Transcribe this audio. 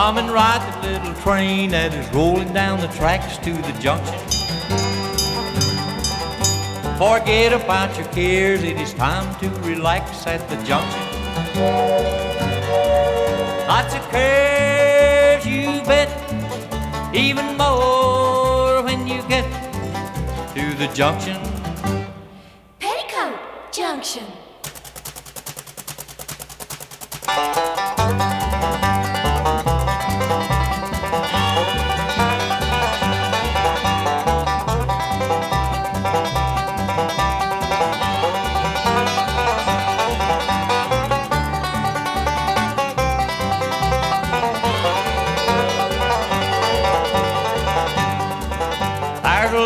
Come and ride the little train that is rolling down the tracks to the junction. Forget about your cares, it is time to relax at the junction. Lots of cares, you bet, even more when you get to the junction. Petticoat Junction.